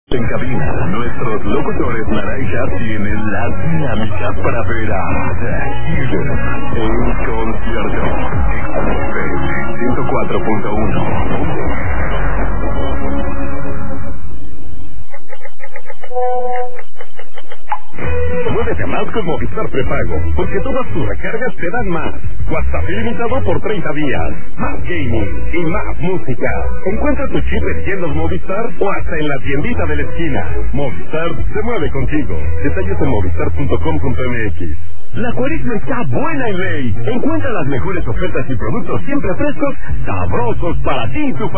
En cabina, nuestros locutores naranja tienen la dinámica para ver a en concierto. 104.1. Muévete más con Movistar Prepago, porque todas tus recargas te dan más. WhatsApp ilimitado por 30 días, más gaming y más música. Encuentra tu chip en tiendas Movistar o hasta en la tiendita de la esquina. Movistar se mueve contigo. Detalles en movistar.com.mx. La cuaresma está buena en Ley. Encuentra las mejores ofertas y productos siempre frescos, sabrosos para ti y tu familia.